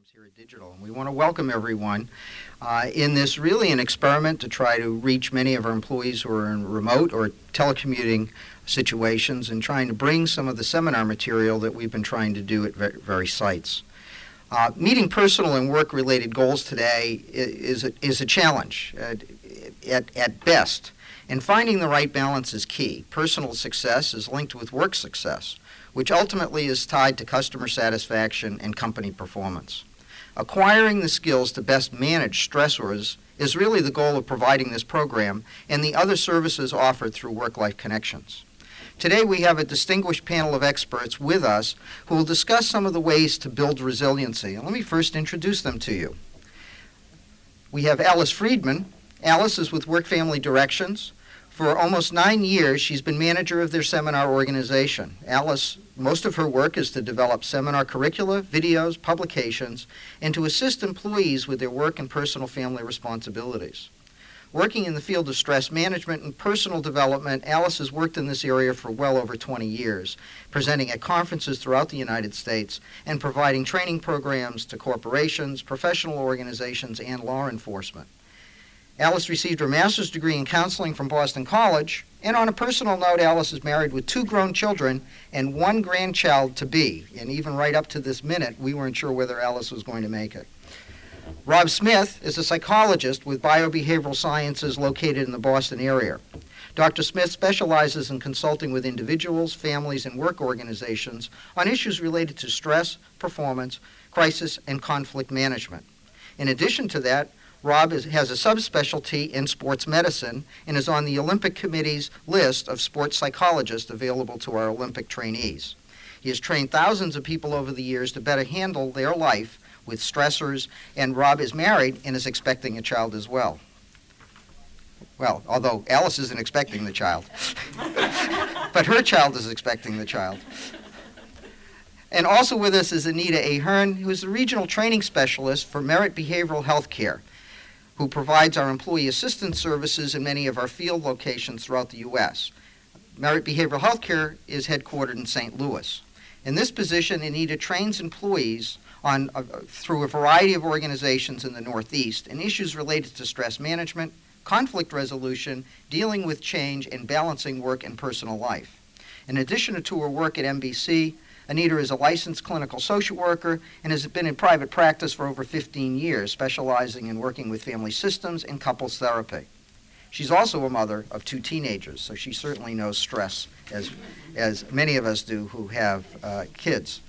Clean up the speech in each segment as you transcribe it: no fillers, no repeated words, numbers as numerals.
programs here at Digital, and we want to welcome everyone in this really an experiment to try to reach many of our employees who are in remote or telecommuting situations and trying to bring some of the seminar material that we've been trying to do at various sites. Meeting personal and work-related goals today is a challenge at best, and finding the right balance is key. Personal success is linked with work success, which ultimately is tied to customer satisfaction and company performance. Acquiring the skills to best manage stressors is really the goal of providing this program and the other services offered through Work-Life Connections. Today we have a distinguished panel of experts with us who will discuss some of the ways to build resiliency. And let me first introduce them to you. We have Alice Friedman. Alice is with Work Family Directions. For almost 9 years, she's been manager of their seminar organization. Alice, most of her work is to develop seminar curricula, videos, publications, and to assist employees with their work and personal family responsibilities. Working in the field of stress management and personal development, Alice has worked in this area for well over 20 years, presenting at conferences throughout the United States and providing training programs to corporations, professional organizations, and law enforcement. Alice received her master's degree in counseling from Boston College, and on a personal note, Alice is married with 2 grown children and 1 grandchild to be, and even right up to this minute, we weren't sure whether Alice was going to make it. Rob Smith is a psychologist with biobehavioral sciences located in the Boston area. Dr. Smith specializes in consulting with individuals, families, and work organizations on issues related to stress, performance, crisis, and conflict management. In addition to that, Rob has a subspecialty in sports medicine and is on the Olympic Committee's list of sports psychologists available to our Olympic trainees. He has trained thousands of people over the years to better handle their life with stressors, and Rob is married and is expecting a child as well. Well, although Alice isn't expecting the child, but her child is expecting the child. And also with us is Anita Ahern, who is the regional training specialist for Merit Behavioral Health Care, who provides our employee assistance services in many of our field locations throughout the U.S. Merit Behavioral Health Care is headquartered in St. Louis. In this position, Anita trains employees through a variety of organizations in the Northeast in issues related to stress management, conflict resolution, dealing with change, and balancing work and personal life. In addition to her work at MBC, Anita is a licensed clinical social worker and has been in private practice for over 15 years, specializing in working with family systems and couples therapy. She's also a mother of 2 teenagers, so she certainly knows stress, as many of us do who have kids.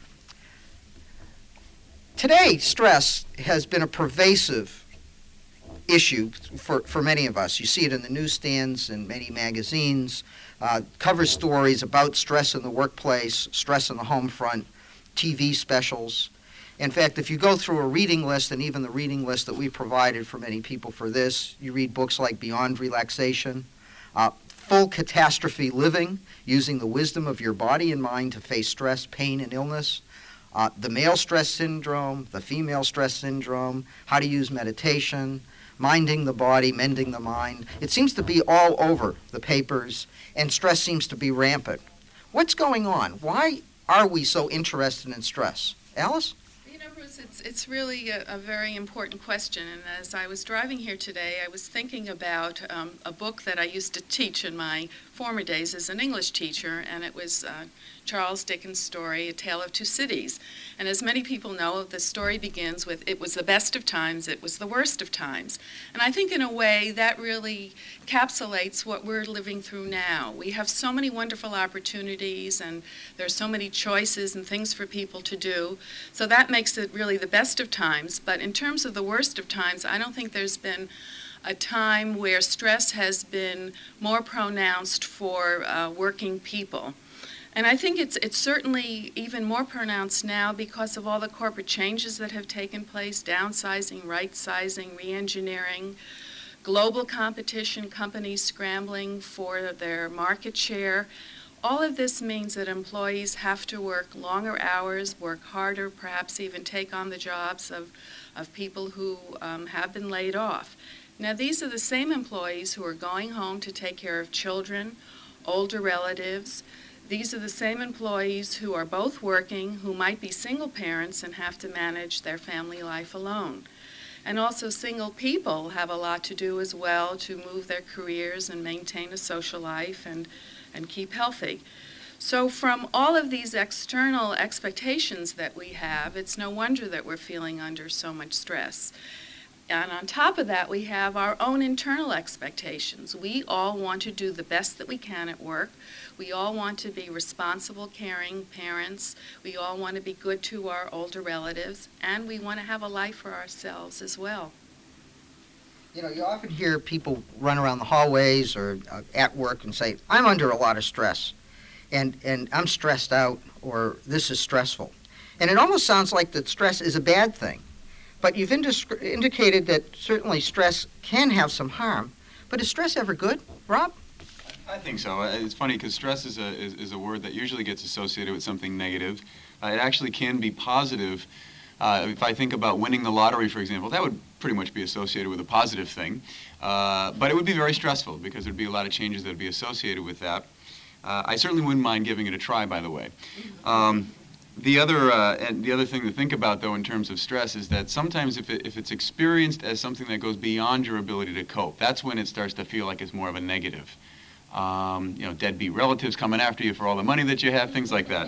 Today, stress has been a pervasive issue for many of us. You see it in the newsstands and many magazines, cover stories about stress in the workplace, stress in the home front, TV specials. In fact, if you go through a reading list, and even the reading list that we provided for many people for this, you read books like Beyond Relaxation, Full Catastrophe Living, Using the Wisdom of Your Body and Mind to Face Stress, Pain, and Illness, the Male Stress Syndrome, the Female Stress Syndrome, How to Use Meditation, Minding the Body, Mending the Mind. It seems to be all over the papers, and stress seems to be rampant. What's going on? Why are we so interested in stress? Alice? You know, Bruce, it's really a very important question, and as I was driving here today, I was thinking about a book that I used to teach in my former days as an English teacher, and it was Charles Dickens' story, A Tale of Two Cities. And as many people know, the story begins with, it was the best of times, it was the worst of times. And I think in a way that really encapsulates what we're living through now. We have so many wonderful opportunities, and there's so many choices and things for people to do. So that makes it really the best of times. But in terms of the worst of times, I don't think there's been a time where stress has been more pronounced for working people. And I think it's certainly even more pronounced now because of all the corporate changes that have taken place, downsizing, right-sizing, re-engineering, global competition, companies scrambling for their market share. All of this means that employees have to work longer hours, work harder, perhaps even take on the jobs of people who have been laid off. Now, these are the same employees who are going home to take care of children, older relatives. These are the same employees who are both working, who might be single parents and have to manage their family life alone. And also single people have a lot to do as well to move their careers and maintain a social life and keep healthy. So from all of these external expectations that we have, it's no wonder that we're feeling under so much stress. And on top of that, we have our own internal expectations. We all want to do the best that we can at work. We all want to be responsible, caring parents. We all want to be good to our older relatives. And we want to have a life for ourselves as well. You know, you often hear people run around the hallways or at work and say, I'm under a lot of stress, and I'm stressed out, or this is stressful. And it almost sounds like that stress is a bad thing. But you've indicated that certainly stress can have some harm. But is stress ever good, Rob? I think so. It's funny because stress is a word that usually gets associated with something negative. It actually can be positive. If I think about winning the lottery, for example, that would pretty much be associated with a positive thing. But it would be very stressful because there'd be a lot of changes that would be associated with that. I certainly wouldn't mind giving it a try, by the way. The other thing to think about, though, in terms of stress is that sometimes if it's experienced as something that goes beyond your ability to cope, that's when it starts to feel like it's more of a negative. Deadbeat relatives coming after you for all the money that you have, things like that.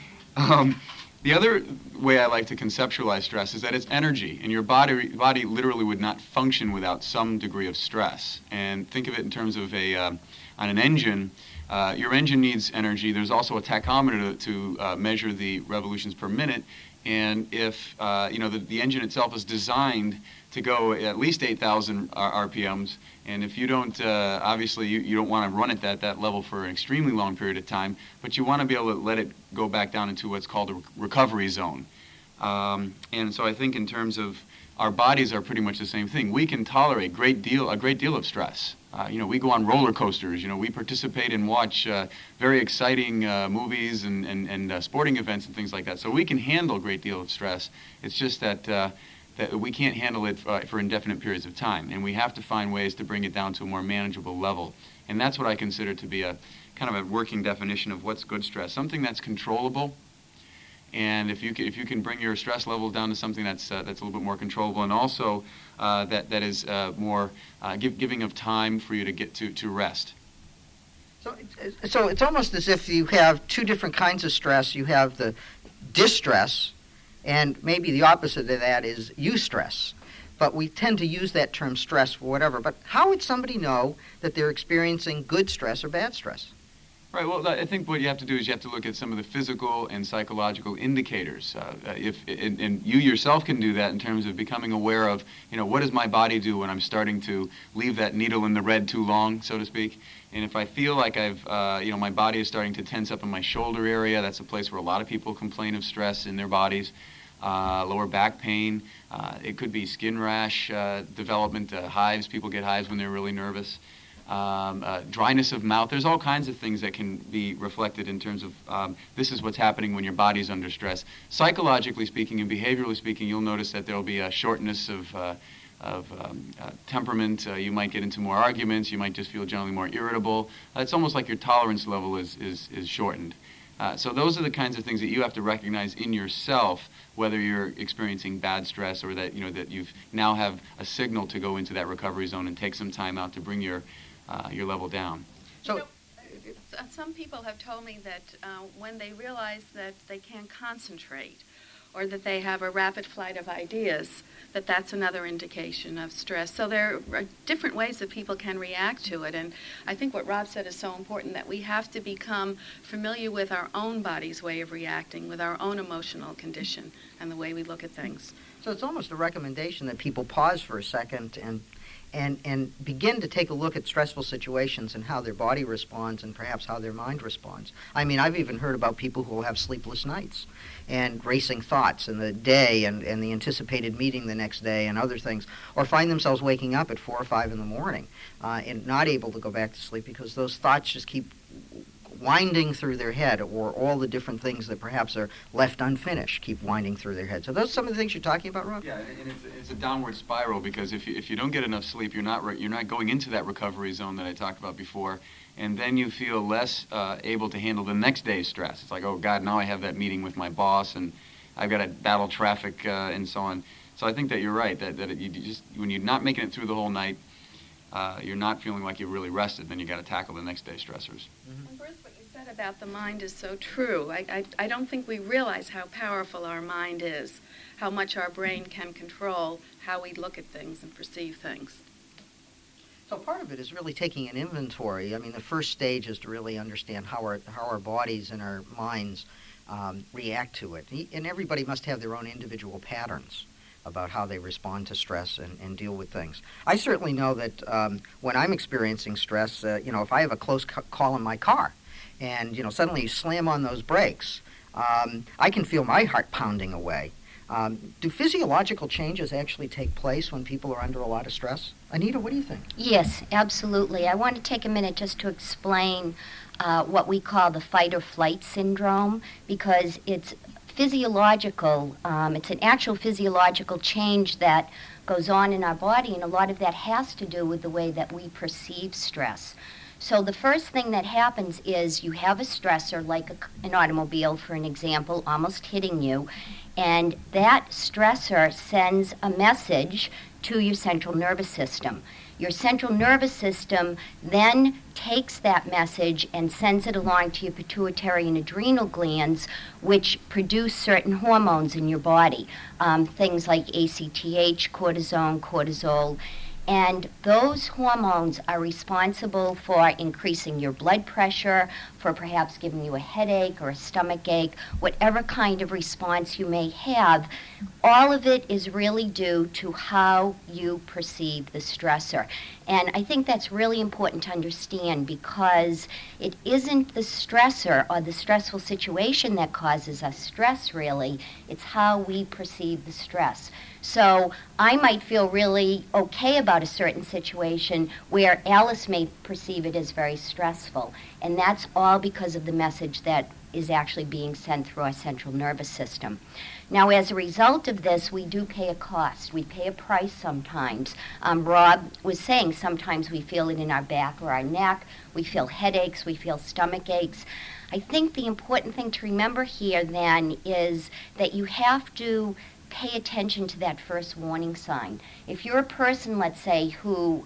The other way I like to conceptualize stress is that it's energy, and your body literally would not function without some degree of stress. And think of it in terms of on an engine. Your engine needs energy. There's also a tachometer to measure the revolutions per minute. And if the engine itself is designed to go at least 8,000 RPMs, and if you don't, obviously you don't want to run at that level for an extremely long period of time, but you want to be able to let it go back down into what's called a recovery zone. And so I think in terms of our bodies are pretty much the same thing. We can tolerate a great deal of stress. We go on roller coasters. We participate and watch very exciting movies and sporting events and things like that. So we can handle a great deal of stress. It's just that we can't handle it for indefinite periods of time, and we have to find ways to bring it down to a more manageable level. And that's what I consider to be a kind of a working definition of what's good stress. Something that's controllable. And if you can bring your stress level down to something that's a little bit more controllable, and also that is more giving of time for you to get to rest. So it's almost as if you have two different kinds of stress. You have the distress, and maybe the opposite of that is eustress. But we tend to use that term stress for whatever. But how would somebody know that they're experiencing good stress or bad stress? Right. Well, I think what you have to do is you have to look at some of the physical and psychological indicators. And you yourself can do that in terms of becoming aware of, what does my body do when I'm starting to leave that needle in the red too long, so to speak. And if I feel like my body is starting to tense up in my shoulder area, that's a place where a lot of people complain of stress in their bodies. Lower back pain. It could be skin rash development, hives. People get hives when they're really nervous. Dryness of mouth. There's all kinds of things that can be reflected in terms of this is what's happening when your body's under stress. Psychologically speaking and behaviorally speaking, you'll notice that there'll be a shortness of temperament. You might get into more arguments. You might just feel generally more irritable. It's almost like your tolerance level is shortened. So those are the kinds of things that you have to recognize in yourself, whether you're experiencing bad stress or that that you've now have a signal to go into that recovery zone and take some time out to bring your level down. So some people have told me that when they realize that they can't concentrate or that they have a rapid flight of ideas, that's another indication of stress. So there are different ways that people can react to it. And I think what Rob said is so important, that we have to become familiar with our own body's way of reacting, with our own emotional condition and the way we look at things. So it's almost a recommendation that people pause for a second and begin to take a look at stressful situations and how their body responds and perhaps how their mind responds. I mean, I've even heard about people who will have sleepless nights and racing thoughts in the day and the anticipated meeting the next day and other things, or find themselves waking up at 4 or 5 in the morning and not able to go back to sleep because those thoughts just keep winding through their head, or all the different things that perhaps are left unfinished keep winding through their head. So those are some of the things you're talking about, Rob? Yeah, and it's a downward spiral, because if you don't get enough sleep, you're not going into that recovery zone that I talked about before, and then you feel less able to handle the next day's stress. It's like, oh God, now I have that meeting with my boss, and I've got to battle traffic and so on. So I think that you're right, that you just, when you're not making it through the whole night, you're not feeling like you're really rested, then you got to tackle the next day's stressors. And Bruce, what you said about the mind is so true. I don't think we realize how powerful our mind is, how much our brain can control how we look at things and perceive things. So part of it is really taking an inventory. I mean, the first stage is to really understand how our bodies and our minds react to it. And everybody must have their own individual patterns about how they respond to stress and deal with things. I certainly know that when I'm experiencing stress, if I have a close call in my car and, suddenly you slam on those brakes, I can feel my heart pounding away. Do physiological changes actually take place when people are under a lot of stress? Anita, what do you think? Yes, absolutely. I want to take a minute just to explain what we call the fight or flight syndrome, because it's physiological. It's an actual physiological change that goes on in our body, and a lot of that has to do with the way that we perceive stress. So the first thing that happens is you have a stressor, like an automobile, for an example, almost hitting you, and that stressor sends a message to your central nervous system. Your central nervous system then takes that message and sends it along to your pituitary and adrenal glands, which produce certain hormones in your body, things like ACTH, cortisone, cortisol. And those hormones are responsible for increasing your blood pressure, for perhaps giving you a headache or a stomach ache, whatever kind of response you may have. All of it is really due to how you perceive the stressor. And I think that's really important to understand, because it isn't the stressor or the stressful situation that causes us stress, really. It's how we perceive the stress. So I might feel really okay about a certain situation where Alice may perceive it as very stressful. And that's all because of the message that is actually being sent through our central nervous system. Now, as a result of this, we do pay a cost. We pay a price sometimes. Rob was saying sometimes we feel it in our back or our neck. We feel headaches. We feel stomach aches. I think the important thing to remember here, then, is that you have to pay attention to that first warning sign. If you're a person, let's say, who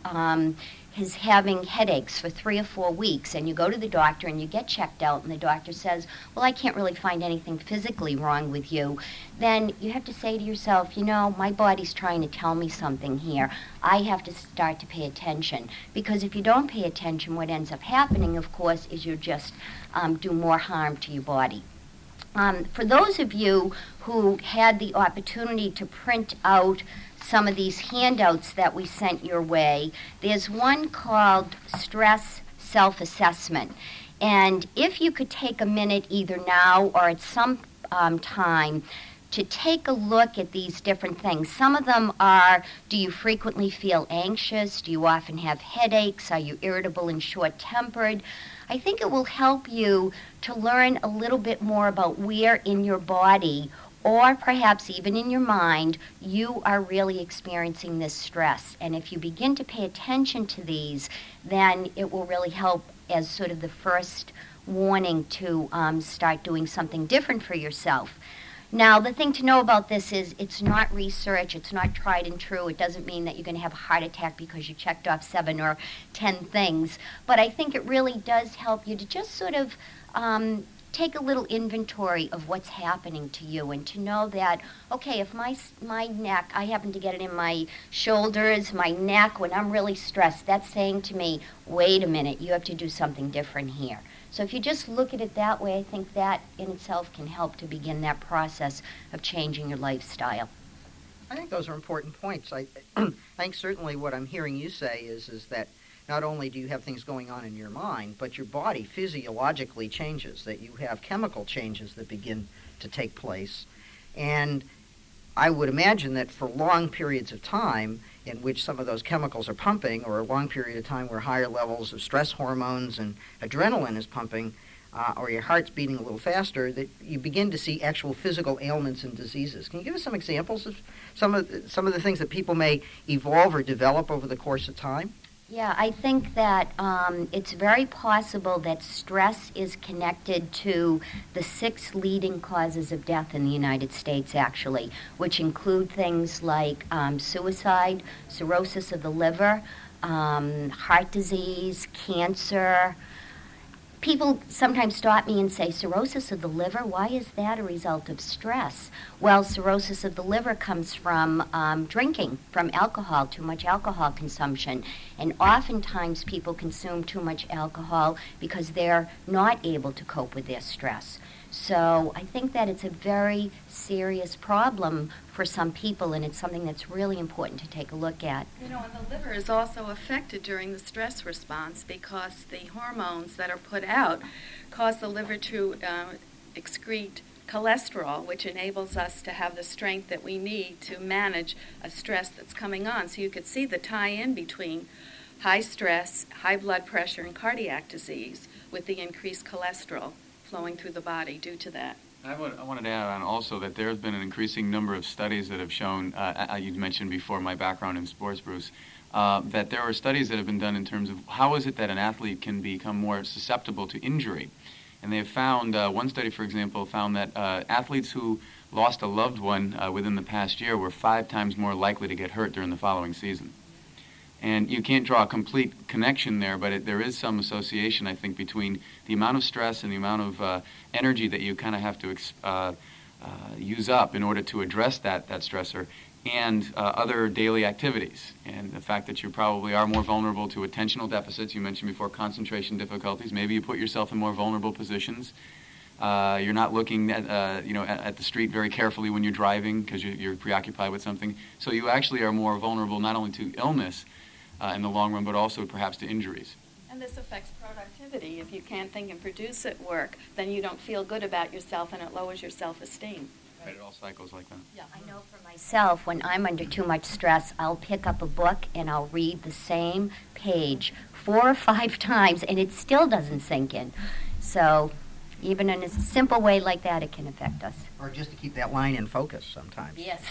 is having headaches for 3 or 4 weeks, and you go to the doctor and you get checked out, and the doctor says, well, I can't really find anything physically wrong with you, then you have to say to yourself, my body's trying to tell me something here. I have to start to pay attention. Because if you don't pay attention, what ends up happening, of course, is you just do more harm to your body. For those of you who had the opportunity to print out some of these handouts that we sent your way, there's one called Stress Self-Assessment. And if you could take a minute either now or at some time to take a look at these different things. Some of them are, do you frequently feel anxious? Do you often have headaches? Are you irritable and short-tempered? I think it will help you to learn a little bit more about where in your body, or perhaps even in your mind, you are really experiencing this stress. And if you begin to pay attention to these, then it will really help as sort of the first warning to start doing something different for yourself. Now, the thing to know about this is it's not research, it's not tried and true. It doesn't mean that you're going to have a heart attack because you checked off 7 or 10 things. But I think it really does help you to just sort of take a little inventory of what's happening to you, and to know that, okay, if my neck, I happen to get it in my shoulders, my neck, when I'm really stressed, that's saying to me, wait a minute, you have to do something different here. So if you just look at it that way, I think that in itself can help to begin that process of changing your lifestyle. I think those are important points. I think certainly what I'm hearing you say is that not only do you have things going on in your mind, but your body physiologically changes, that you have chemical changes that begin to take place. And I would imagine that for long periods of time in which some of those chemicals are pumping, or a long period of time where higher levels of stress hormones and adrenaline is pumping, or your heart's beating a little faster, that you begin to see actual physical ailments and diseases. Can you give us some examples of some of the things that people may evolve or develop over the course of time? Yeah, I think that it's very possible that stress is connected to the 6 leading causes of death in the United States, actually, which include things like suicide, cirrhosis of the liver, heart disease, cancer. People sometimes stop me and say, cirrhosis of the liver, why is that a result of stress? Well, cirrhosis of the liver comes from drinking, from alcohol, too much alcohol consumption. And oftentimes people consume too much alcohol because they're not able to cope with their stress. So I think that it's a very serious problem for some people, and it's something that's really important to take a look at. You know, and the liver is also affected during the stress response because the hormones that are put out cause the liver to excrete cholesterol, which enables us to have the strength that we need to manage a stress that's coming on. So you could see the tie-in between high stress, high blood pressure, and cardiac disease with the increased cholesterol flowing through the body due to that. I wanted to add on also that there has been an increasing number of studies that have shown, you mentioned before my background in sports, Bruce, that there are studies that have been done in terms of how is it that an athlete can become more susceptible to injury. And they have found, one study, for example, found that athletes who lost a loved one within the past year were 5 times more likely to get hurt during the following season. And you can't draw a complete connection there, but there is some association, I think, between the amount of stress and the amount of energy that you kind of have to use up in order to address that stressor and other daily activities. And the fact that you probably are more vulnerable to attentional deficits. You mentioned before concentration difficulties. Maybe you put yourself in more vulnerable positions. You're not looking at the street very carefully when you're driving because you're preoccupied with something. So you actually are more vulnerable not only to illness in the long run, but also perhaps to injuries. And this affects productivity. If you can't think and produce at work, then you don't feel good about yourself, and it lowers your self-esteem. Right, it all cycles like that. Yeah, I know for myself, when I'm under too much stress, I'll pick up a book and I'll read the same page 4 or 5 times, and it still doesn't sink in. So even in a simple way like that, it can affect us. Or just to keep that line in focus sometimes. Yes.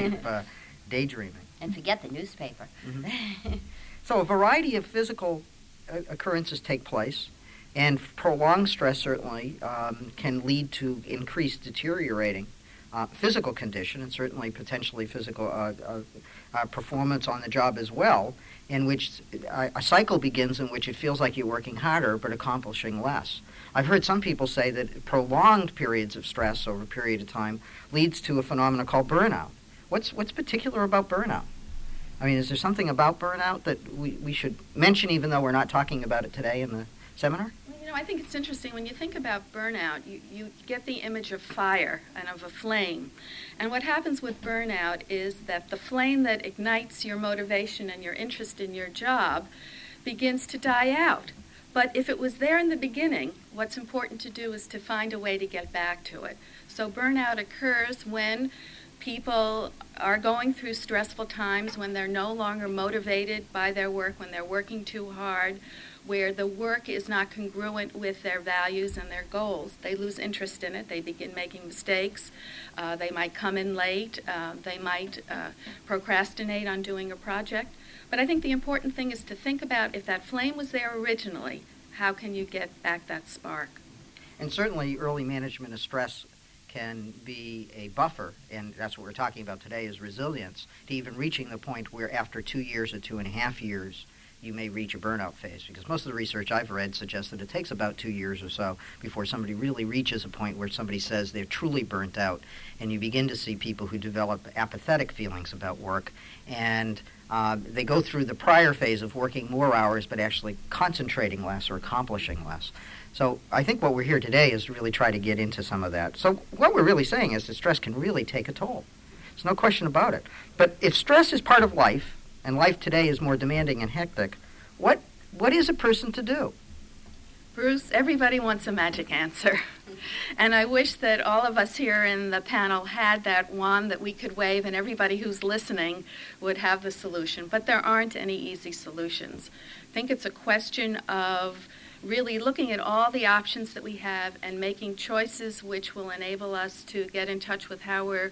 Daydreaming. And forget the newspaper. Mm-hmm. So a variety of physical occurrences take place, and prolonged stress certainly can lead to increased deteriorating physical condition and certainly potentially physical performance on the job as well, in which a cycle begins in which it feels like you're working harder but accomplishing less. I've heard some people say that prolonged periods of stress over a period of time leads to a phenomenon called burnout. What's particular about burnout? I mean, is there something about burnout that we should mention even though we're not talking about it today in the seminar? Well, you know, I think it's interesting when you think about burnout, you get the image of fire and of a flame. And what happens with burnout is that the flame that ignites your motivation and your interest in your job begins to die out. But if it was there in the beginning, what's important to do is to find a way to get back to it. So burnout occurs when people are going through stressful times, when they're no longer motivated by their work, when they're working too hard, where the work is not congruent with their values and their goals. They lose interest in it. They begin making mistakes. They might come in late. They might procrastinate on doing a project. But I think the important thing is to think about if that flame was there originally, how can you get back that spark? And certainly early management of stress can be a buffer, and that's what we're talking about today is resilience, to even reaching the point where after 2 years or 2.5 years, you may reach a burnout phase. Because most of the research I've read suggests that it takes about 2 years or so before somebody really reaches a point where somebody says they're truly burnt out, and you begin to see people who develop apathetic feelings about work, and they go through the prior phase of working more hours but actually concentrating less or accomplishing less. So I think what we're here today is to really try to get into some of that. So what we're really saying is that stress can really take a toll. There's no question about it. But if stress is part of life, and life today is more demanding and hectic, what is a person to do? Bruce, everybody wants a magic answer. And I wish that all of us here in the panel had that wand that we could wave and everybody who's listening would have the solution. But there aren't any easy solutions. I think it's a question of really looking at all the options that we have and making choices which will enable us to get in touch with how we're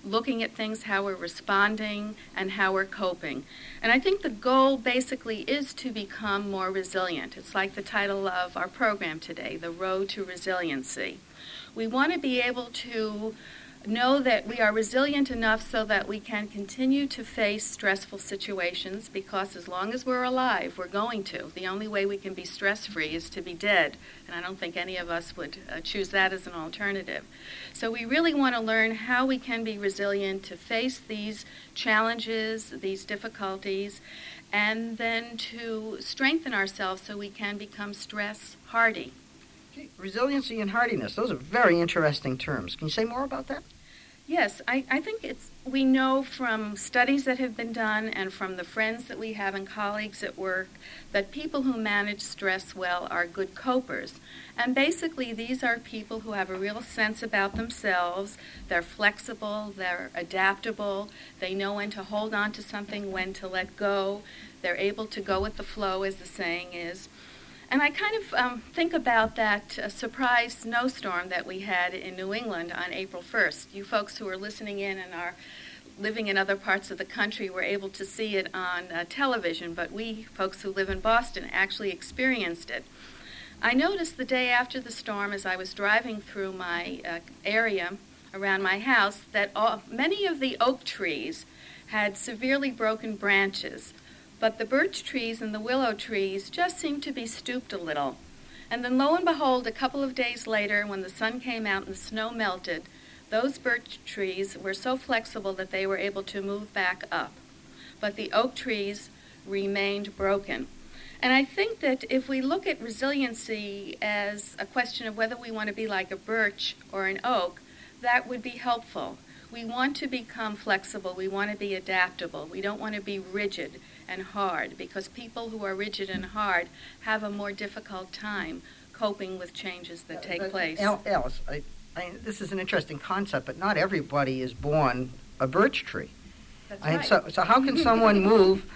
looking at things, how we're responding, and how we're coping. And I think the goal basically is to become more resilient. It's like the title of our program today, The Road to Resiliency. We want to be able to know that we are resilient enough so that we can continue to face stressful situations, because as long as we're alive, we're going to. The only way we can be stress-free is to be dead, and I don't think any of us would choose that as an alternative. So we really want to learn how we can be resilient to face these challenges, these difficulties, and then to strengthen ourselves so we can become stress-hardy. Resiliency and hardiness, those are very interesting terms. Can you say more about that? Yes, I think we know from studies that have been done and from the friends that we have and colleagues at work that people who manage stress well are good copers. And basically these are people who have a real sense about themselves. They're flexible, they're adaptable, they know when to hold on to something, when to let go. They're able to go with the flow, as the saying is. And I kind of think about that surprise snowstorm that we had in New England on April 1st. You folks who are listening in and are living in other parts of the country were able to see it on television, but we folks who live in Boston actually experienced it. I noticed the day after the storm, as I was driving through my area around my house, that many of the oak trees had severely broken branches. But the birch trees and the willow trees just seemed to be stooped a little. And then lo and behold, a couple of days later, when the sun came out and the snow melted, those birch trees were so flexible that they were able to move back up. But the oak trees remained broken. And I think that if we look at resiliency as a question of whether we want to be like a birch or an oak, that would be helpful. We want to become flexible. We want to be adaptable. We don't want to be rigid and hard, because people who are rigid and hard have a more difficult time coping with changes that take place. Alice, this is an interesting concept, but not everybody is born a birch tree. That's right. So how can someone move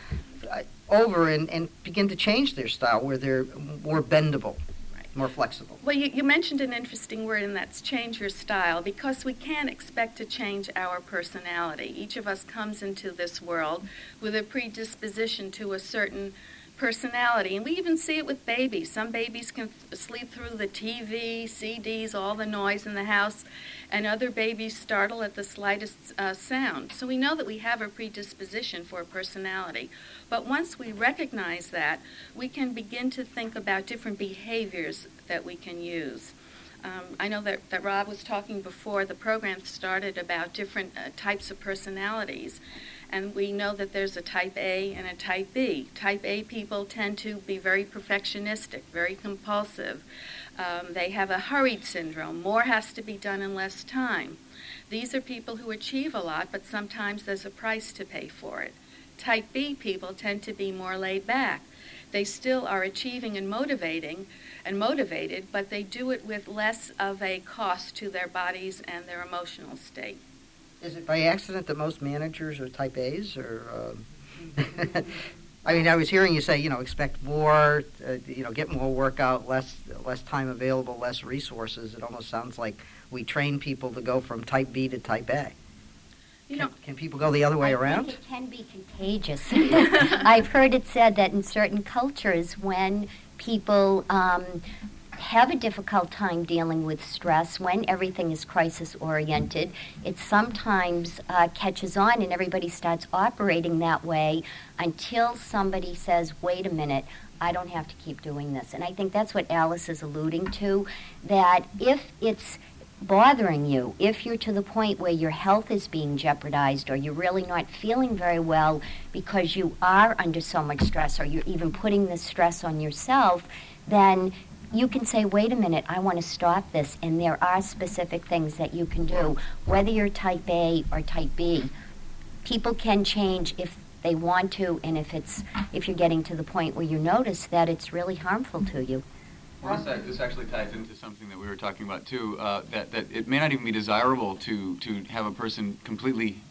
over and begin to change their style where they're more bendable, more flexible? Well, you mentioned an interesting word, and that's change your style, because we can't expect to change our personality. Each of us comes into this world with a predisposition to a certain personality, and we even see it with babies. Some babies can sleep through the TV, CDs, all the noise in the house, and other babies startle at the slightest sound. So we know that we have a predisposition for a personality. But once we recognize that, we can begin to think about different behaviors that we can use. I know that Rob was talking before the program started about different types of personalities. And we know that there's a type A and a type B. Type A people tend to be very perfectionistic, very compulsive. They have a hurried syndrome. More has to be done in less time. These are people who achieve a lot, but sometimes there's a price to pay for it. Type B people tend to be more laid back. They still are achieving and motivated, but they do it with less of a cost to their bodies and their emotional state. Is it by accident that most managers are type A's, or? I mean, I was hearing you say, expect more, get more work out, less time available, less resources. It almost sounds like we train people to go from type B to type A. Can people go the other way around? I think it can be contagious. I've heard it said that in certain cultures, when people have a difficult time dealing with stress, when everything is crisis-oriented, it sometimes catches on and everybody starts operating that way until somebody says, wait a minute, I don't have to keep doing this. And I think that's what Alice is alluding to, that if it's bothering you, if you're to the point where your health is being jeopardized or you're really not feeling very well because you are under so much stress or you're even putting this stress on yourself, then you can say, wait a minute, I want to stop this, and there are specific things that you can do. Whether you're type A or type B, people can change if they want to, and if you're getting to the point where you notice that it's really harmful to you. Well, this actually ties into something that we were talking about too, that it may not even be desirable to have a person completely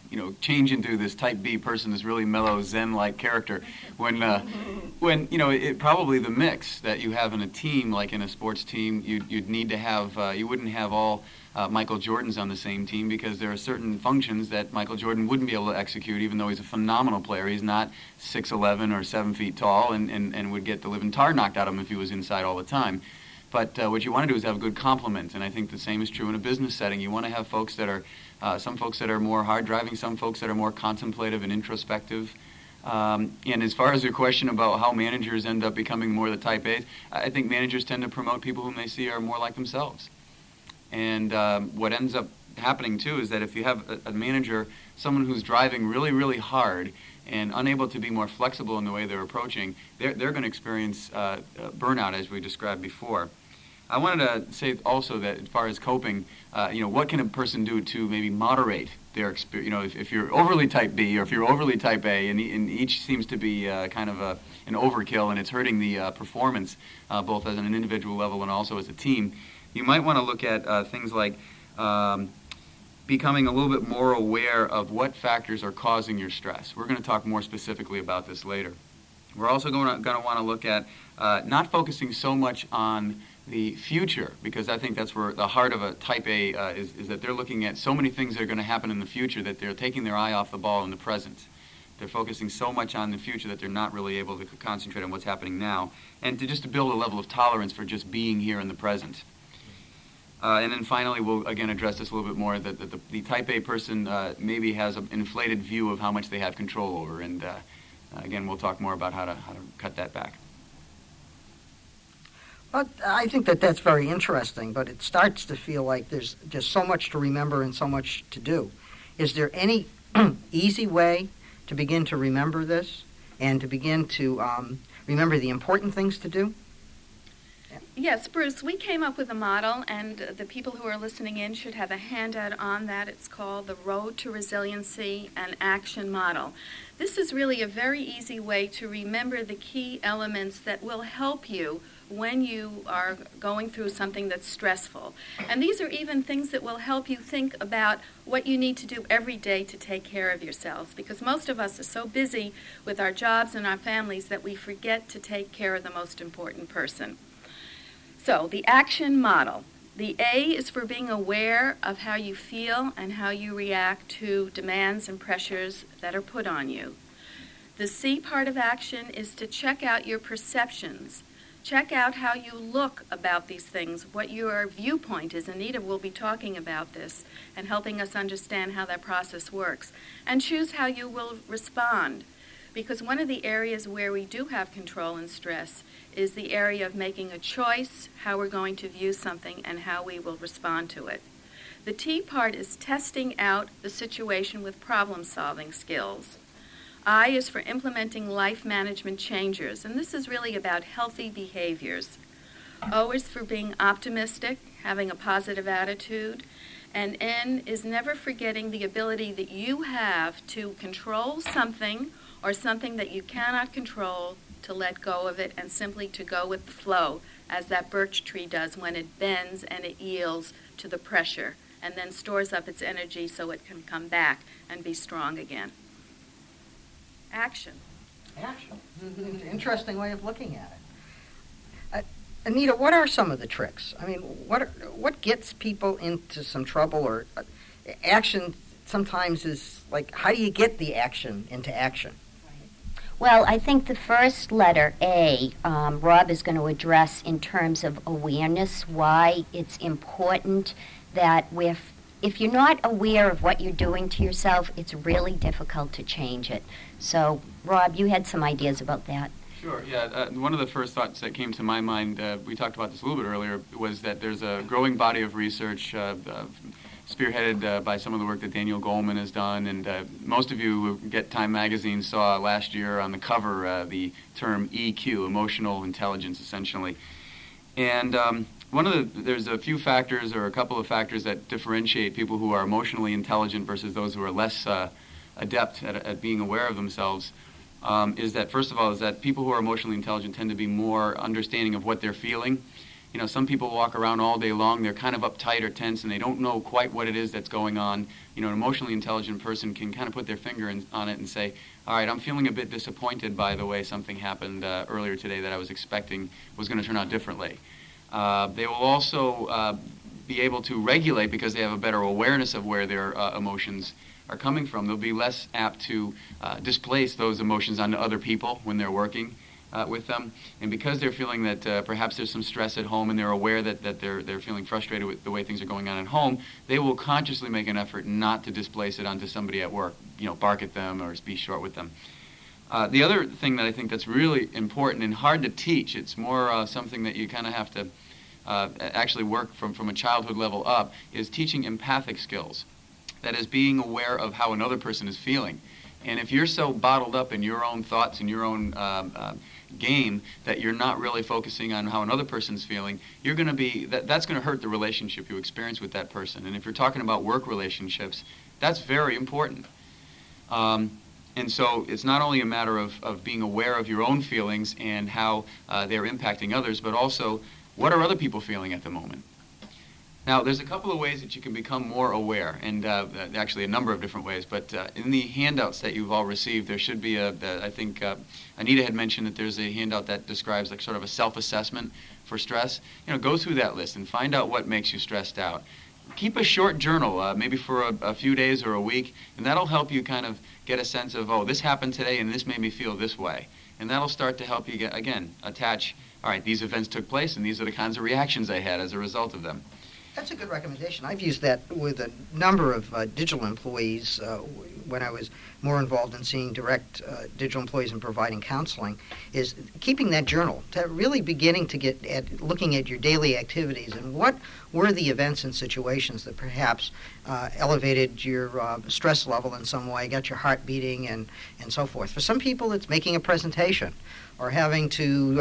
change into this type B person, this really mellow Zen-like character, when it probably the mix that you have in a team, like in a sports team, you'd need to have, you wouldn't have all Michael Jordans on the same team, because there are certain functions that Michael Jordan wouldn't be able to execute, even though he's a phenomenal player. He's not 6'11" or 7 feet tall, and would get the living tar knocked out of him if he was inside all the time. But what you want to do is have a good complement, and I think the same is true in a business setting. You want to have folks that are, some folks that are more hard-driving, some folks that are more contemplative and introspective. And as far as your question about how managers end up becoming more the type A's, I think managers tend to promote people whom they see are more like themselves. And what ends up happening, too, is that if you have a manager, someone who's driving really, really hard and unable to be more flexible in the way they're approaching, they're going to experience burnout, as we described before. I wanted to say also that as far as coping, what can a person do to maybe moderate their experience? If you're overly type B or if you're overly type A, and each seems to be kind of an overkill, and it's hurting the performance both as an individual level and also as a team, you might want to look at things like becoming a little bit more aware of what factors are causing your stress. We're going to talk more specifically about this later. We're also going to want to look at not focusing so much on the future, because I think that's where the heart of a type A is that they're looking at so many things that are going to happen in the future that they're taking their eye off the ball in the present. They're focusing so much on the future that they're not really able to concentrate on what's happening now, and to build a level of tolerance for just being here in the present. And then finally, we'll again address this a little bit more, that the type A person maybe has an inflated view of how much they have control over, and again, we'll talk more about how to cut that back. But I think that's very interesting, but it starts to feel like there's just so much to remember and so much to do. Is there any easy way to begin to remember this and to begin to remember the important things to do? Yes, Bruce, we came up with a model, and the people who are listening in should have a handout on that. It's called the Road to Resiliency and Action Model. This is really a very easy way to remember the key elements that will help you when you are going through something that's stressful. And these are even things that will help you think about what you need to do every day to take care of yourselves, because most of us are so busy with our jobs and our families that we forget to take care of the most important person. So, the action model. The A is for being aware of how you feel and how you react to demands and pressures that are put on you. The C part of action is to check out your perceptions. Check out how you look about these things, what your viewpoint is. Anita will be talking about this and helping us understand how that process works. And choose how you will respond. Because one of the areas where we do have control and stress is the area of making a choice, how we're going to view something, and how we will respond to it. The T part is testing out the situation with problem-solving skills. I is for implementing life management changes, and this is really about healthy behaviors. O is for being optimistic, having a positive attitude. And N is never forgetting the ability that you have to control something or something that you cannot control, to let go of it and simply to go with the flow, as that birch tree does when it bends and it yields to the pressure and then stores up its energy so it can come back and be strong again. Action. Action. Interesting way of looking at it. Anita, what are some of the tricks? I mean, what gets people into some trouble? Or action sometimes is like, how do you get the action into action? Well, I think the first letter, A, Rob is going to address in terms of awareness, why it's important that if you're not aware of what you're doing to yourself, it's really difficult to change it. So, Rob, you had some ideas about that. Sure, yeah. One of the first thoughts that came to my mind, we talked about this a little bit earlier, was that there's a growing body of research spearheaded by some of the work that Daniel Goleman has done, and most of you who get Time magazine saw last year on the cover the term EQ, emotional intelligence, essentially. And there's a few factors, or a couple of factors, that differentiate people who are emotionally intelligent versus those who are less adept at being aware of themselves. Is that, first of all, is that people who are emotionally intelligent tend to be more understanding of what they're feeling, Some people walk around all day long, they're kind of uptight or tense, and they don't know quite what it is that's going on. An emotionally intelligent person can kind of put their finger on it and say, all right, I'm feeling a bit disappointed by the way something happened earlier today that I was expecting was going to turn out differently. They will also be able to regulate because they have a better awareness of where their emotions are coming from. They'll be less apt to displace those emotions onto other people when they're working with them. And because they're feeling that perhaps there's some stress at home and they're aware that they're feeling frustrated with the way things are going on at home, they will consciously make an effort not to displace it onto somebody at work, bark at them or be short with them. The other thing that I think that's really important and hard to teach, it's more something that you kind of have to actually work from a childhood level up, is teaching empathic skills. That is, being aware of how another person is feeling. And if you're so bottled up in your own thoughts and your own game that you're not really focusing on how another person's feeling, you're going to be that's going to hurt the relationship you experience with that person. And if you're talking about work relationships, that's very important. And so it's not only a matter of being aware of your own feelings and how they're impacting others, but also what are other people feeling at the moment. Now, there's a couple of ways that you can become more aware, and actually a number of different ways, but in the handouts that you've all received, there should be I think Anita had mentioned that there's a handout that describes like sort of a self-assessment for stress. Go through that list and find out what makes you stressed out. Keep a short journal, maybe for a few days or a week, and that'll help you kind of get a sense of, oh, this happened today and this made me feel this way. And that'll start to help you, again, attach, all right, these events took place and these are the kinds of reactions I had as a result of them. That's a good recommendation. I've used that with a number of digital employees when I was more involved in seeing direct digital employees and providing counseling, is keeping that journal, to really beginning to get at looking at your daily activities and what were the events and situations that perhaps elevated your stress level in some way, got your heart beating and so forth. For some people, it's making a presentation or having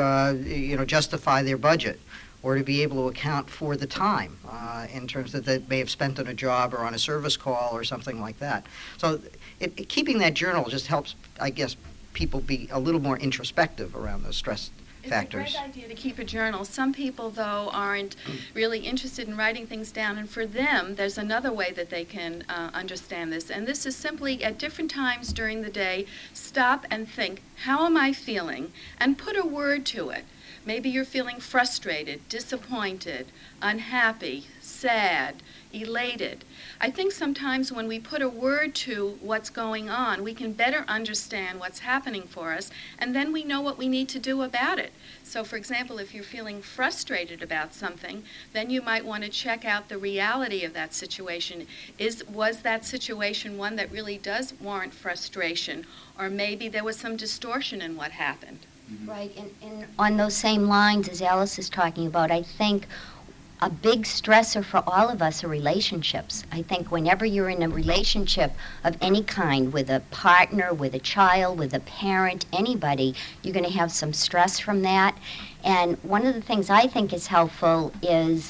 to justify their budget, or to be able to account for the time in terms that they may have spent on a job or on a service call or something like that. So keeping that journal just helps, I guess, people be a little more introspective around those stress factors. It's a great idea to keep a journal. Some people, though, aren't really interested in writing things down, and for them, there's another way that they can understand this, and this is simply at different times during the day, stop and think, how am I feeling, and put a word to it. Maybe you're feeling frustrated, disappointed, unhappy, sad, elated. I think sometimes when we put a word to what's going on, we can better understand what's happening for us, and then we know what we need to do about it. So, for example, if you're feeling frustrated about something, then you might want to check out the reality of that situation. Was that situation one that really does warrant frustration, or maybe there was some distortion in what happened? Right, and on those same lines as Alice is talking about, I think a big stressor for all of us are relationships. I think whenever you're in a relationship of any kind, with a partner, with a child, with a parent, anybody, you're going to have some stress from that. And one of the things I think is helpful is,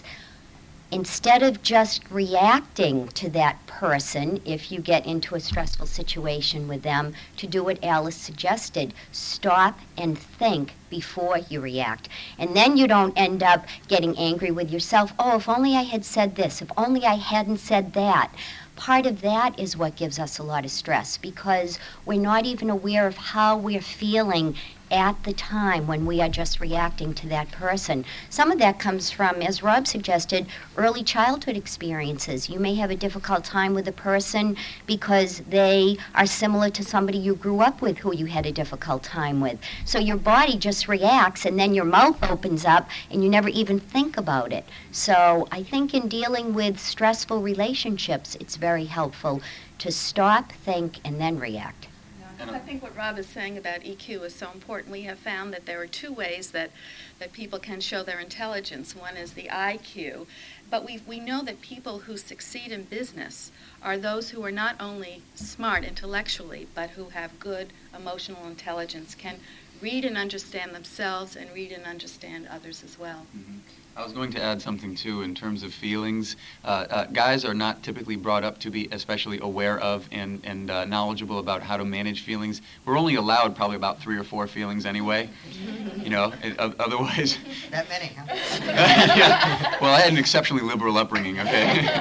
instead of just reacting to that person, if you get into a stressful situation with them, to do what Alice suggested, stop and think before you react. And then you don't end up getting angry with yourself. Oh, if only I had said this, if only I hadn't said that. Part of that is what gives us a lot of stress, because we're not even aware of how we're feeling at the time when we are just reacting to that person. Some of that comes from, as Rob suggested, early childhood experiences. You may have a difficult time with a person because they are similar to somebody you grew up with who you had a difficult time with. So your body just reacts, and then your mouth opens up and you never even think about it. So I think in dealing with stressful relationships, it's very helpful to stop, think, and then react. I think what Rob is saying about EQ is so important. We have found that there are two ways that people can show their intelligence. One is the IQ, but we know that people who succeed in business are those who are not only smart intellectually, but who have good emotional intelligence, can read and understand themselves and read and understand others as well. Mhm. I was going to add something, too, in terms of feelings. Guys are not typically brought up to be especially aware of and knowledgeable about how to manage feelings. We're only allowed probably about 3 or 4 feelings anyway. You know, otherwise... That many, huh? Yeah. Well, I had an exceptionally liberal upbringing, okay?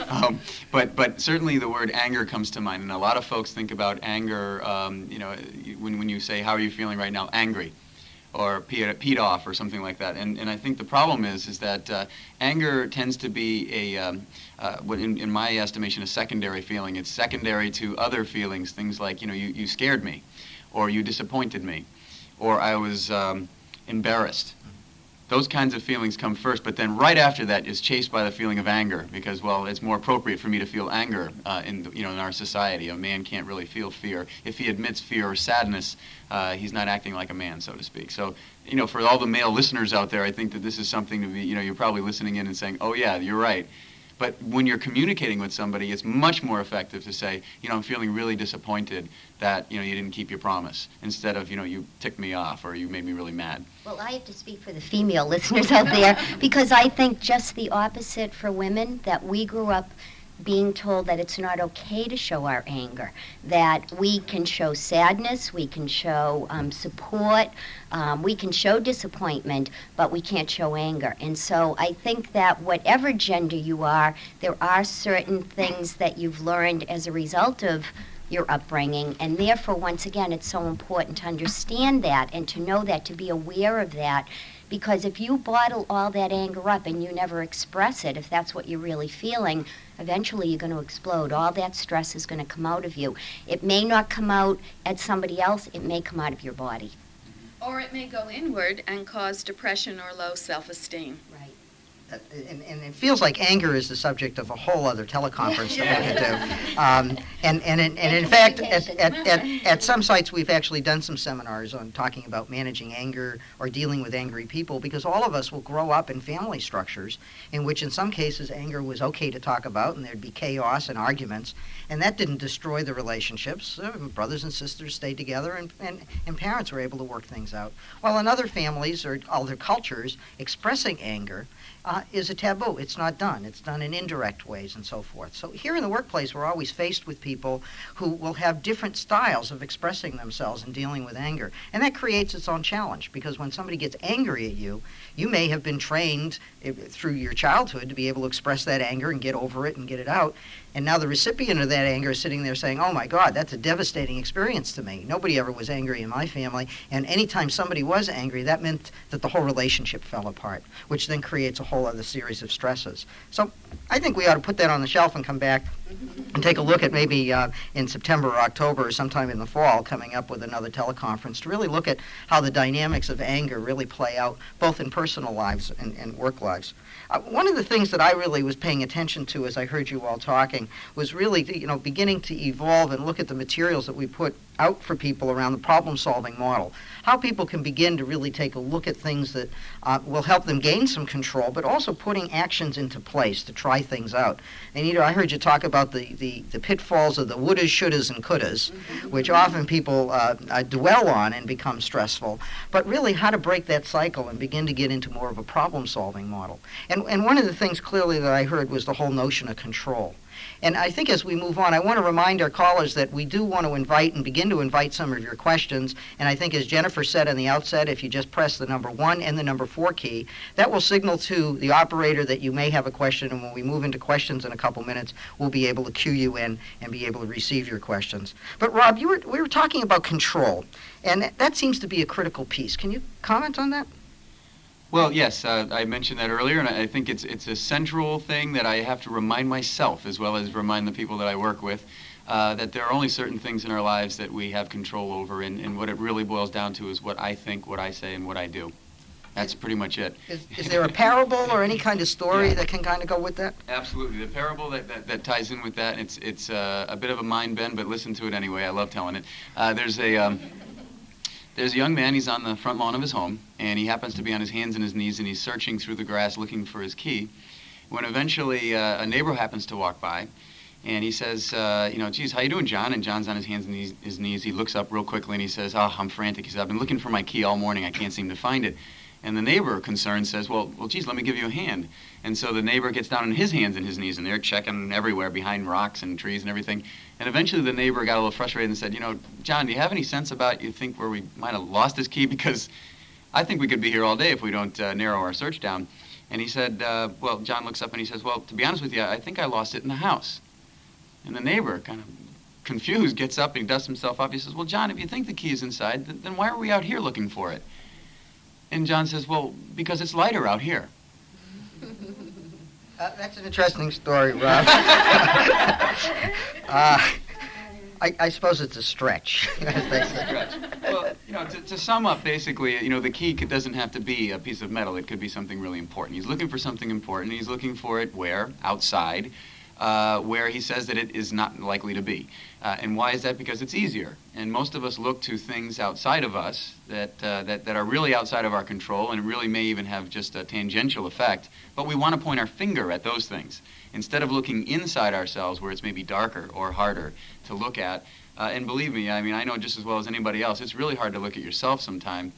But certainly the word anger comes to mind, and a lot of folks think about anger, you know, when you say, how are you feeling right now? Angry. Or peed off or something like that. And I think the problem is that anger tends to be in my estimation, a secondary feeling. It's secondary to other feelings, things like, you know, you scared me, or you disappointed me, or I was embarrassed. Those kinds of feelings come first, but then right after that is chased by the feeling of anger, because, well, it's more appropriate for me to feel anger in our society. A man can't really feel fear. If he admits fear or sadness, he's not acting like a man, so to speak. So, you know, for all the male listeners out there, I think that this is something to be, you know, you're probably listening in and saying, oh, yeah, you're right. But when you're communicating with somebody, it's much more effective to say, you know, I'm feeling really disappointed that, you know, you didn't keep your promise, instead of, you know, you ticked me off or you made me really mad. Well, I have to speak for the female listeners out there, because I think just the opposite for women, that we grew up being told that it's not okay to show our anger, that we can show sadness, we can show support, we can show disappointment, but we can't show anger. And so I think that whatever gender you are, there are certain things that you've learned as a result of your upbringing, and therefore, once again, it's so important to understand that and to know that, to be aware of that. Because if you bottle all that anger up and you never express it, if that's what you're really feeling, eventually you're going to explode. All that stress is going to come out of you. It may not come out at somebody else, it may come out of your body. Or it may go inward and cause depression or low self-esteem. Right. And it feels like anger is the subject of a whole other teleconference that we could do. And in fact, at some sites we've actually done some seminars on talking about managing anger or dealing with angry people, because all of us will grow up in family structures in which in some cases anger was okay to talk about, and there'd be chaos and arguments, and that didn't destroy the relationships. Brothers and sisters stayed together, and parents were able to work things out. While in other families or other cultures, expressing anger is a taboo. It's not done. It's done in indirect ways and so forth. So here in the workplace, we're always faced with people who will have different styles of expressing themselves and dealing with anger. And that creates its own challenge, because when somebody gets angry at you, you may have been trained through your childhood to be able to express that anger and get over it and get it out. And now the recipient of that anger is sitting there saying, oh my God, that's a devastating experience to me. Nobody ever was angry in my family. And anytime somebody was angry, that meant that the whole relationship fell apart, which then creates a whole other series of stresses. So I think we ought to put that on the shelf and come back and take a look at maybe in September or October or sometime in the fall, coming up with another teleconference to really look at how the dynamics of anger really play out both in personal lives and work lives. One of the things that I really was paying attention to as I heard you all talking was really, beginning to evolve and look at the materials that we put out for people around the problem-solving model. How people can begin to really take a look at things that will help them gain some control, but also putting actions into place to try things out. And I heard you talk about the pitfalls of the wouldas, shouldas, and couldas, which often people dwell on and become stressful, but really how to break that cycle and begin to get into more of a problem-solving model. And one of the things clearly that I heard was the whole notion of control. And I think as we move on, I want to remind our callers that we do want to invite and begin to invite some of your questions. And I think as Jennifer said on the outset, if you just press the number 1 and the number 4 key, that will signal to the operator that you may have a question. And when we move into questions in a couple minutes, we'll be able to cue you in and be able to receive your questions. But Rob, we were talking about control, and that seems to be a critical piece. Can you comment on that? Well, yes, I mentioned that earlier, and I think it's a central thing that I have to remind myself, as well as remind the people that I work with, that there are only certain things in our lives that we have control over, and what it really boils down to is what I think, what I say, and what I do. That's pretty much it. Is there a parable or any kind of story that can kind of go with that? Absolutely. The parable that ties in with that, it's a bit of a mind bend, but listen to it anyway. I love telling it. There's a young man, he's on the front lawn of his home, and he happens to be on his hands and his knees, and he's searching through the grass looking for his key, when eventually a neighbor happens to walk by, And he says, geez, how you doing, John? And John's on his hands and his knees. He looks up real quickly and he says, oh, I'm frantic. He says, I've been looking for my key all morning. I can't seem to find it. And the neighbor, concerned, says, well, geez, let me give you a hand. And so the neighbor gets down on his hands and his knees, and they're checking everywhere behind rocks and trees and everything. And eventually the neighbor got a little frustrated and said, John, do you have any sense about you think where we might have lost his key? Because I think we could be here all day if we don't narrow our search down. And he said, well, John looks up and he says, well, to be honest with you, I think I lost it in the house. And the neighbor, kind of confused, gets up and he dusts himself off. He says, well, John, if you think the key is inside, then why are we out here looking for it? And John says, well, because it's lighter out here. That's an interesting story, Rob. I suppose it's a stretch. Well, to sum up, basically, the key doesn't have to be a piece of metal. It could be something really important. He's looking for something important. He's looking for it where? Outside, where he says that it is not likely to be. And why is that? Because it's easier. And most of us look to things outside of us that are really outside of our control and really may even have just a tangential effect. But we want to point our finger at those things instead of looking inside ourselves where it's maybe darker or harder to look at. And believe me, I know just as well as anybody else, it's really hard to look at yourself sometime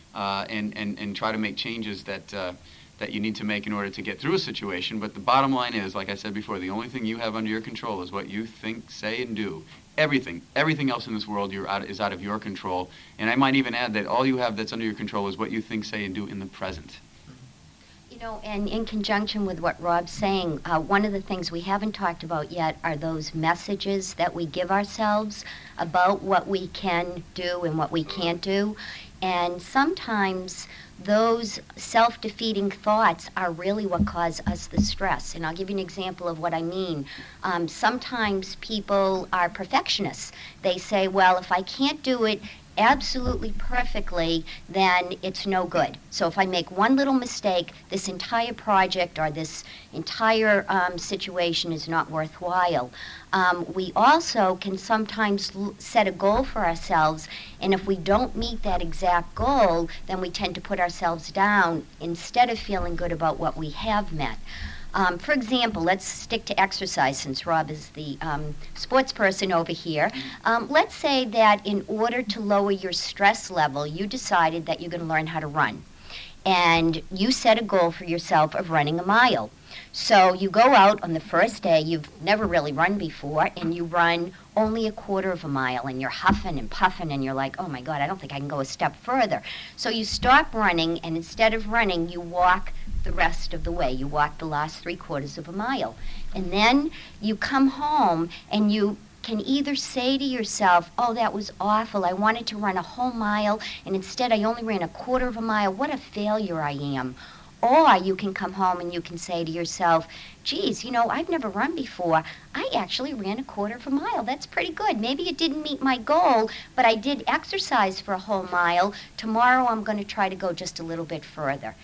and try to make changes that you need to make in order to get through a situation. But the bottom line is, like I said before, the only thing you have under your control is what you think, say, and do. Everything else in this world is out of your control. And I might even add that all you have that's under your control is what you think, say, and do in the present. And in conjunction with what Rob's saying, one of the things we haven't talked about yet are those messages that we give ourselves about what we can do and what we can't do. And sometimes those self-defeating thoughts are really what cause us the stress. And I'll give you an example of what I mean. Sometimes people are perfectionists. They say, well, if I can't do it absolutely perfectly, then it's no good. So if I make one little mistake, this entire project or this entire situation is not worthwhile. We also can sometimes set a goal for ourselves, and if we don't meet that exact goal, then we tend to put ourselves down instead of feeling good about what we have met. For example, let's stick to exercise since Rob is the sports person over here. Let's say that in order to lower your stress level, you decided that you're going to learn how to run. And you set a goal for yourself of running a mile. So you go out on the first day, you've never really run before, and you run only a quarter of a mile, and you're huffing and puffing, and you're like, oh my God, I don't think I can go a step further. So you stop running, and instead of running, you walk the rest of the way. You walk the last 3/4 of a mile. And then you come home, and you can either say to yourself, oh, that was awful, I wanted to run a whole mile, and instead I only ran a quarter of a mile, what a failure I am. Or you can come home and you can say to yourself, geez, I've never run before. I actually ran a quarter of a mile. That's pretty good. Maybe it didn't meet my goal, but I did exercise for a whole mile. Tomorrow I'm going to try to go just a little bit further.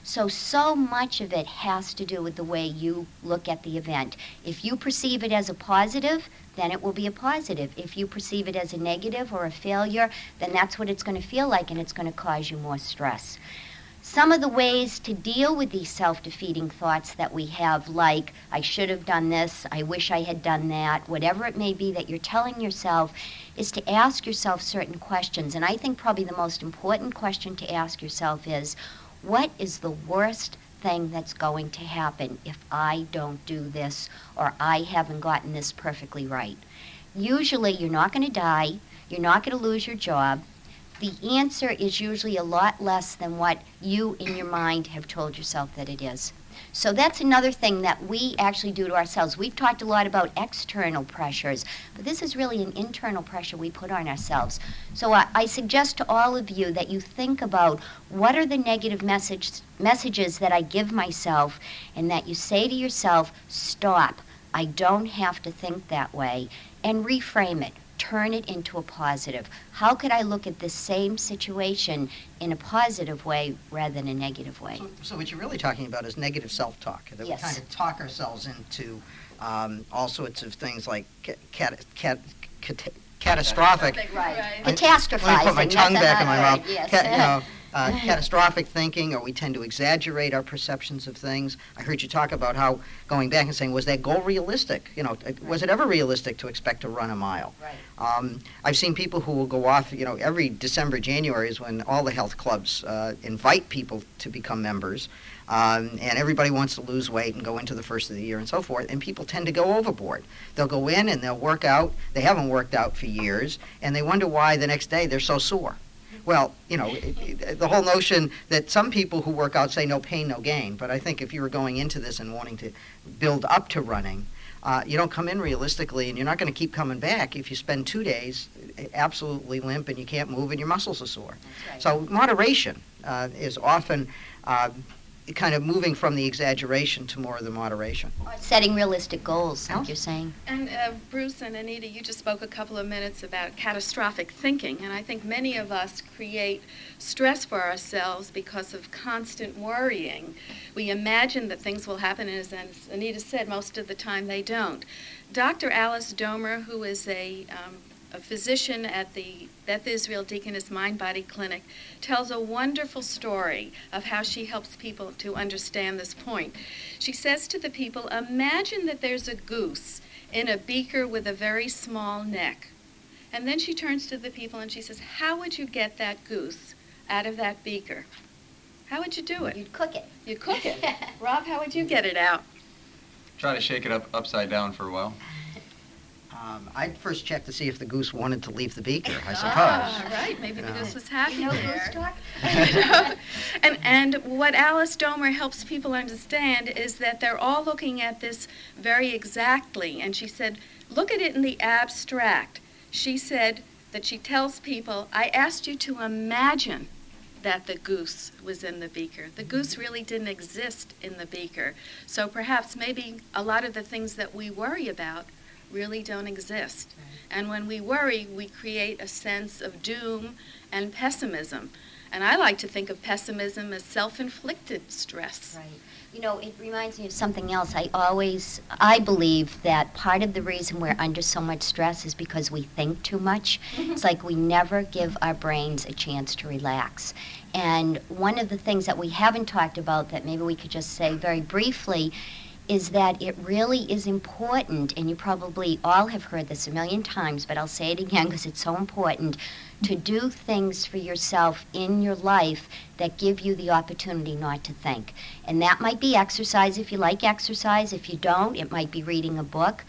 So much of it has to do with the way you look at the event. If you perceive it as a positive, then it will be a positive. If you perceive it as a negative or a failure, then that's what it's going to feel like, and it's going to cause you more stress. Some of the ways to deal with these self-defeating thoughts that we have, like, I should have done this, I wish I had done that, whatever it may be that you're telling yourself, is to ask yourself certain questions. And I think probably the most important question to ask yourself is, what is the worst thing that's going to happen if I don't do this or I haven't gotten this perfectly right? Usually you're not going to die, you're not going to lose your job. The answer is usually a lot less than what you in your mind have told yourself that it is. So that's another thing that we actually do to ourselves. We've talked a lot about external pressures, but this is really an internal pressure we put on ourselves. So I suggest to all of you that you think about what are the negative messages that I give myself, and that you say to yourself, stop, I don't have to think that way, and reframe it. Turn it into a positive. How could I look at this same situation in a positive way rather than a negative way? So what you're really talking about is negative self-talk. That Yes. we kind of talk ourselves into all sorts of things like catastrophic. Right. Catastrophizing. Let me put my tongue that's back in another my word, mouth. yes. catastrophic thinking, or we tend to exaggerate our perceptions of things. I heard you talk about how going back and saying, was that goal realistic? Was it ever realistic to expect to run a mile? Right. I've seen people who will go off, every December, January is when all the health clubs invite people to become members. And everybody wants to lose weight and go into the first of the year and so forth, and people tend to go overboard. They'll go in and they'll work out. They haven't worked out for years, and they wonder why the next day they're so sore. Well, the whole notion that some people who work out say no pain, no gain, but I think if you were going into this and wanting to build up to running, you don't come in realistically, and you're not going to keep coming back if you spend 2 days absolutely limp and you can't move and your muscles are sore. That's right. So moderation is often kind of moving from the exaggeration to more of the moderation. Or setting realistic goals, like Alice? you're saying. And Bruce and Anita, you just spoke a couple of minutes about catastrophic thinking, and I think many of us create stress for ourselves because of constant worrying. We imagine that things will happen, and as Anita said, most of the time they don't. Dr. Alice Domer, who is a physician at the Beth Israel Deaconess Mind Body Clinic, tells a wonderful story of how she helps people to understand this point. She says to the people, imagine that there's a goose in a beaker with a very small neck. And then she turns to the people and she says, how would you get that goose out of that beaker? How would you do it? You'd cook it. You cook it. Rob, how would you get it out? Try to shake it upside down for a while. I'd first check to see if the goose wanted to leave the beaker, I suppose. Ah, right. Maybe the goose was happy You know there. goose talk? And what Alice Domer helps people understand is that they're all looking at this very exactly. And she said, look at it in the abstract. She said that she tells people, I asked you to imagine that the goose was in the beaker. The goose really didn't exist in the beaker. So perhaps maybe a lot of the things that we worry about really don't exist. And when we worry, we create a sense of doom and pessimism. And I like to think of pessimism as self-inflicted stress. Right. It reminds me of something else. I believe that part of the reason we're under so much stress is because we think too much. It's like we never give our brains a chance to relax. And one of the things that we haven't talked about that maybe we could just say very briefly is that it really is important, and you probably all have heard this a million times, but I'll say it again because it's so important, to do things for yourself in your life that give you the opportunity not to think. And that might be exercise if you like exercise. If you don't, it might be reading a book.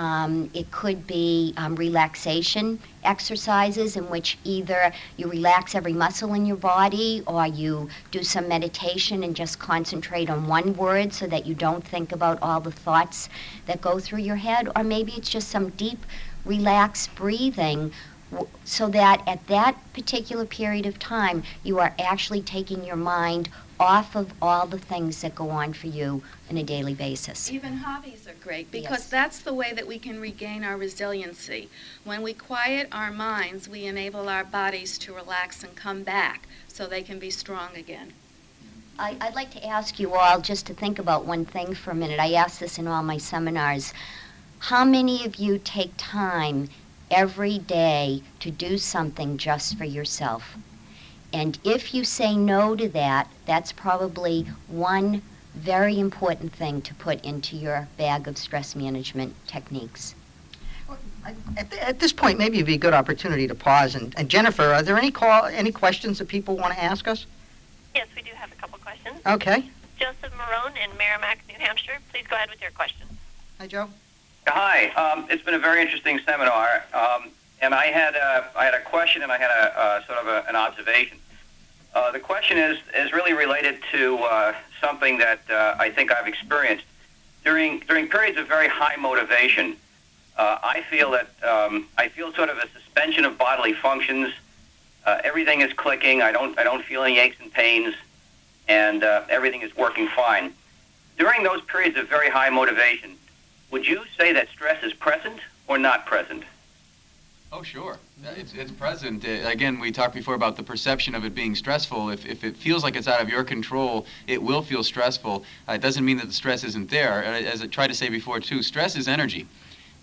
It could be relaxation exercises in which either you relax every muscle in your body or you do some meditation and just concentrate on one word so that you don't think about all the thoughts that go through your head. Or maybe it's just some deep, relaxed breathing so that at that particular period of time you are actually taking your mind off of all the things that go on for you on a daily basis. Even hobbies are great because Yes. that's the way that we can regain our resiliency. When we quiet our minds, we enable our bodies to relax and come back so they can be strong again. I'd like to ask you all just to think about one thing for a minute. I ask this in all my seminars. How many of you take time every day to do something just for yourself? And if you say no to that, that's probably one very important thing to put into your bag of stress management techniques. At this point, maybe it'd be a good opportunity to pause. And Jennifer, are there any questions that people want to ask us? Yes, we do have a couple questions. Okay. Joseph Marone in Merrimack, New Hampshire. Please go ahead with your question. Hi, Joe. Hi. It's been a very interesting seminar, and I had a question and I had a sort of an observation. The question is really related to something that I think I've experienced during periods of very high motivation. I feel sort of a suspension of bodily functions. Everything is clicking. I don't feel any aches and pains, and everything is working fine. During those periods of very high motivation, would you say that stress is present or not present? Oh, sure. It's present. Again, we talked before about the perception of it being stressful. If it feels like it's out of your control, it will feel stressful. It doesn't mean that the stress isn't there. As I tried to say before, too, stress is energy.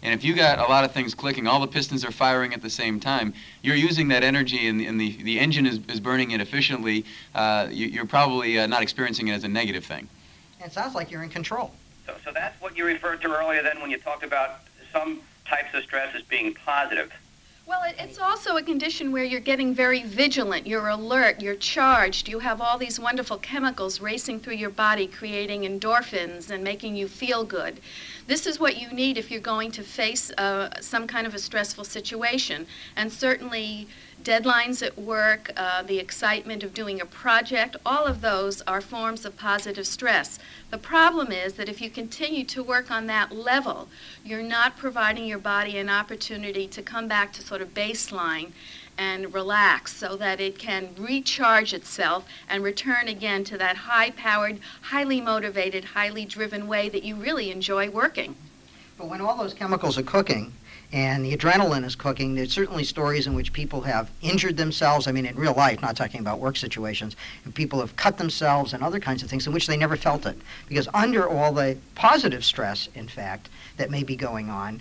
And if you got a lot of things clicking, all the pistons are firing at the same time, you're using that energy and the engine is burning it efficiently, you're probably not experiencing it as a negative thing. It sounds like you're in control. So that's what you referred to earlier then when you talked about some types of stress as being positive. Well, it's also a condition where you're getting very vigilant, you're alert, you're charged, you have all these wonderful chemicals racing through your body, creating endorphins and making you feel good. This is what you need if you're going to face some kind of a stressful situation. And certainly deadlines at work, the excitement of doing a project, all of those are forms of positive stress. The problem is that if you continue to work on that level, you're not providing your body an opportunity to come back to sort of baseline and relax so that it can recharge itself and return again to that high-powered, highly motivated, highly driven way that you really enjoy working. But when all those chemicals are cooking and the adrenaline is cooking, there's certainly stories in which people have injured themselves. I mean, in real life, not talking about work situations, and people have cut themselves and other kinds of things in which they never felt it. Because under all the positive stress, in fact, that may be going on,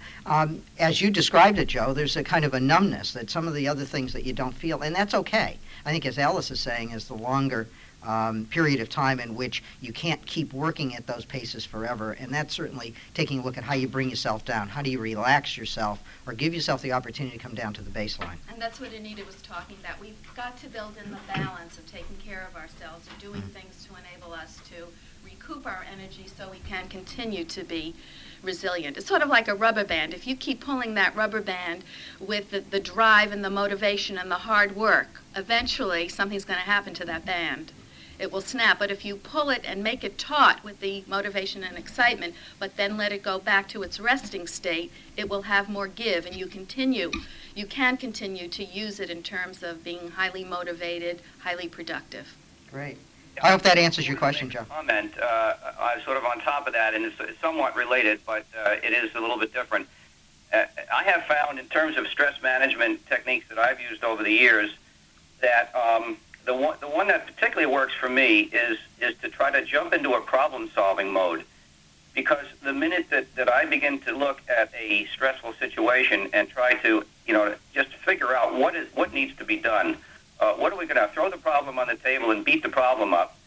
as you described it, Joe, there's a kind of a numbness that some of the other things that you don't feel, and that's okay. I think, as Alice is saying, is the longer period of time in which you can't keep working at those paces forever, and that's certainly taking a look at how you bring yourself down. How do you relax yourself or give yourself the opportunity to come down to the baseline? And that's what Anita was talking about. We've got to build in the balance of taking care of ourselves and doing things to enable us to recoup our energy so we can continue to be resilient. It's sort of like a rubber band. If you keep pulling that rubber band with the drive and the motivation and the hard work, eventually something's going to happen to that band. It will snap. But if you pull it and make it taut with the motivation and excitement, but then let it go back to its resting state, it will have more give, and you can continue to use it in terms of being highly motivated, highly productive. Great. I hope that answers your question, Joe. Comment, I'm sort of on top of that, and it's somewhat related, but it is a little bit different. I have found, in terms of stress management techniques that I've used over the years, that the one that particularly works for me is to try to jump into a problem-solving mode. Because the minute that I begin to look at a stressful situation and try to, just figure out what needs to be done, what are we going to throw the problem on the table and beat the problem up?